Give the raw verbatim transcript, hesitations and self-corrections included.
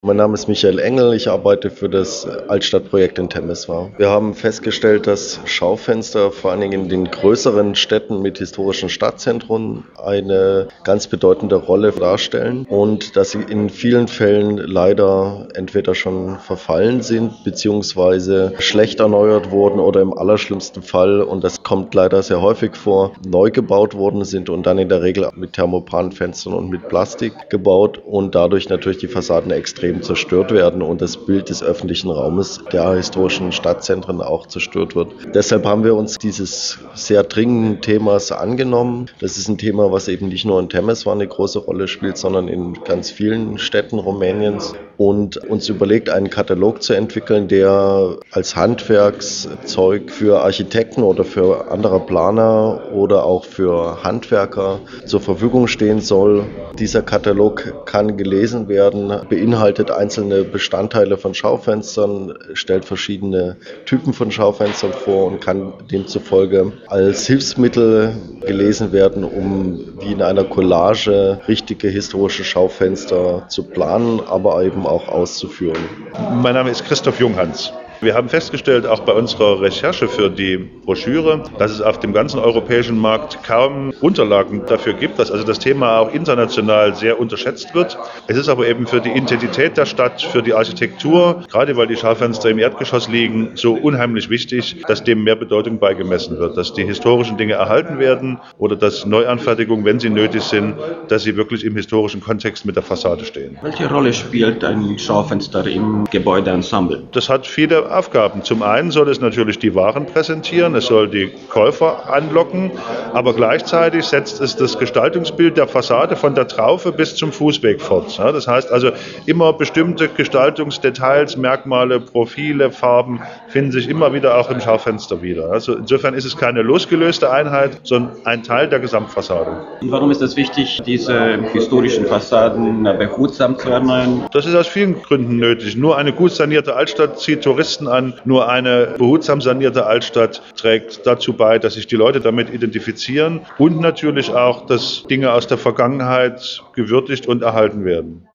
Mein Name ist Michael Engel, ich arbeite für das Altstadtprojekt in Temeswar. Wir haben festgestellt, dass Schaufenster vor allen Dingen in den größeren Städten mit historischen Stadtzentren eine ganz bedeutende Rolle darstellen und dass sie in vielen Fällen leider entweder schon verfallen sind beziehungsweise schlecht erneuert wurden oder im allerschlimmsten Fall, und das kommt leider sehr häufig vor, neu gebaut worden sind und dann in der Regel mit Thermopanfenstern und mit Plastik gebaut und dadurch natürlich die Fassaden extrem zerstört werden und das Bild des öffentlichen Raumes der historischen Stadtzentren auch zerstört wird. Deshalb haben wir uns dieses sehr dringenden Themas angenommen. Das ist ein Thema, was eben nicht nur in Temeswar eine große Rolle spielt, sondern in ganz vielen Städten Rumäniens, und uns überlegt, einen Katalog zu entwickeln, der als Handwerkszeug für Architekten oder für andere Planer oder auch für Handwerker zur Verfügung stehen soll. Dieser Katalog kann gelesen werden, beinhaltet einzelne Bestandteile von Schaufenstern, stellt verschiedene Typen von Schaufenstern vor und kann demzufolge als Hilfsmittel gelesen werden, um wie in einer Collage richtige historische Schaufenster zu planen, aber eben auch auszuführen. Mein Name ist Christoph Junghans. Wir haben festgestellt, auch bei unserer Recherche für die Broschüre, dass es auf dem ganzen europäischen Markt kaum Unterlagen dafür gibt, dass also das Thema auch international sehr unterschätzt wird. Es ist aber eben für die Identität der Stadt, für die Architektur, gerade weil die Schaufenster im Erdgeschoss liegen, so unheimlich wichtig, dass dem mehr Bedeutung beigemessen wird, dass die historischen Dinge erhalten werden oder dass Neuanfertigungen, wenn sie nötig sind, dass sie wirklich im historischen Kontext mit der Fassade stehen. Welche Rolle spielt ein Schaufenster im Gebäudeensemble? Das hat viele Aufgaben. Zum einen soll es natürlich die Waren präsentieren, es soll die Käufer anlocken, aber gleichzeitig setzt es das Gestaltungsbild der Fassade von der Traufe bis zum Fußweg fort. Das heißt also, immer bestimmte Gestaltungsdetails, Merkmale, Profile, Farben finden sich immer wieder auch im Schaufenster wieder. Also insofern ist es keine losgelöste Einheit, sondern ein Teil der Gesamtfassade. Und warum ist es wichtig, diese historischen Fassaden behutsam zu erneuern? Das ist aus vielen Gründen nötig. Nur eine gut sanierte Altstadt zieht Touristen an. Nur eine behutsam sanierte Altstadt trägt dazu bei, dass sich die Leute damit identifizieren und natürlich auch, dass Dinge aus der Vergangenheit gewürdigt und erhalten werden.